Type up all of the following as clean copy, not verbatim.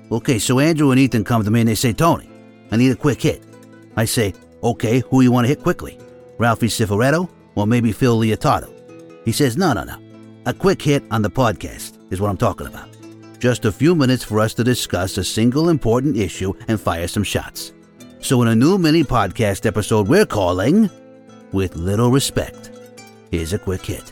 Okay, so Andrew and Ethan come to me and they say, Tony, I need a quick hit. I say, okay, who you want to hit quickly? Ralphie Cifaretto or maybe Phil Leotardo? He says, no. A quick hit on the podcast is what I'm talking about. Just a few minutes for us to discuss a single important issue and fire some shots. So in a new mini podcast episode we're calling With Little Respect, here's a quick hit.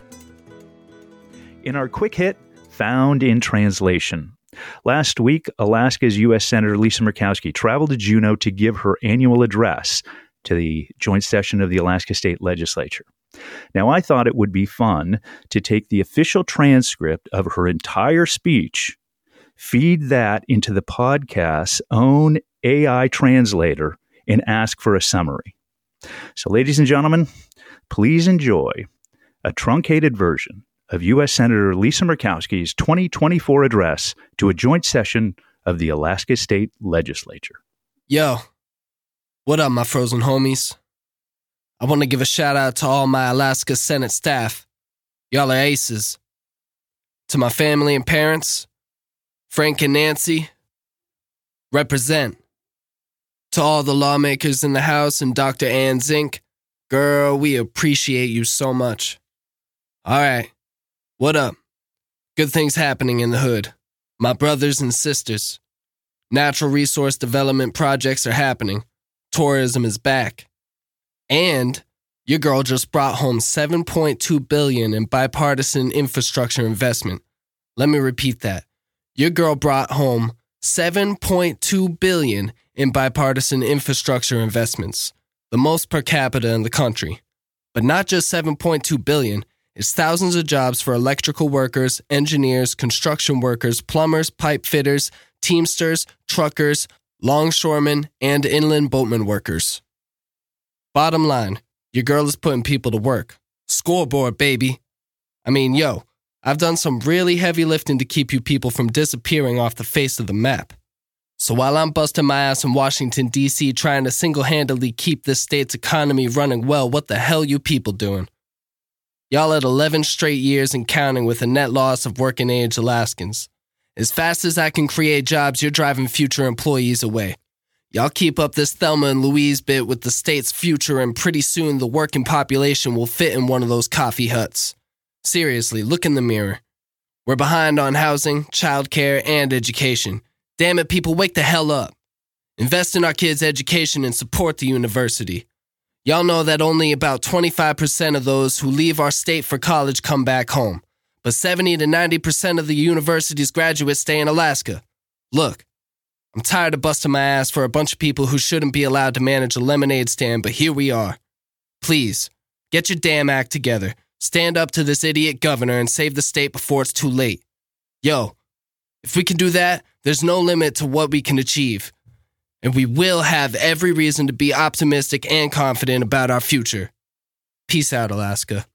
In our quick hit, Found in Translation. Last week, Alaska's U.S. Senator Lisa Murkowski traveled to Juneau to give her annual address to the joint session of the Alaska State Legislature. Now, I thought it would be fun to take the official transcript of her entire speech, feed that into the podcast's own AI translator, and ask for a summary. So, ladies and gentlemen, please enjoy a truncated version of U.S. Senator Lisa Murkowski's 2024 address to a joint session of the Alaska State Legislature. Yo, what up, my frozen homies? I want to give a shout out to all my Alaska Senate staff. Y'all are aces. To my family and parents, Frank and Nancy, represent. To all the lawmakers in the House and Dr. Ann Zink, girl, we appreciate you so much. All right, what up? Good things happening in the hood. My brothers and sisters. Natural resource development projects are happening. Tourism is back. And your girl just brought home $7.2 billion in bipartisan infrastructure investment. Let me repeat that. Your girl brought home $7.2 billion in bipartisan infrastructure investments, the most per capita in the country. But not just $7.2 billion, it's thousands of jobs for electrical workers, engineers, construction workers, plumbers, pipe fitters, teamsters, truckers, longshoremen, and inland boatman workers. Bottom line, your girl is putting people to work. Scoreboard, baby. I mean, yo, I've done some really heavy lifting to keep you people from disappearing off the face of the map. So while I'm busting my ass in Washington, D.C. trying to single-handedly keep this state's economy running well, what the hell you people doing? Y'all at 11 straight years and counting with a net loss of working-age Alaskans. As fast as I can create jobs, you're driving future employees away. Y'all keep up this Thelma and Louise bit with the state's future, and pretty soon the working population will fit in one of those coffee huts. Seriously, look in the mirror. We're behind on housing, childcare, and education. Damn it, people, wake the hell up. Invest in our kids' education and support the university. Y'all know that only about 25% of those who leave our state for college come back home, but 70 to 90% of the university's graduates stay in Alaska. Look, I'm tired of busting my ass for a bunch of people who shouldn't be allowed to manage a lemonade stand, but here we are. Please, get your damn act together. Stand up to this idiot governor and save the state before it's too late. Yo, if we can do that, there's no limit to what we can achieve. And we will have every reason to be optimistic and confident about our future. Peace out, Alaska.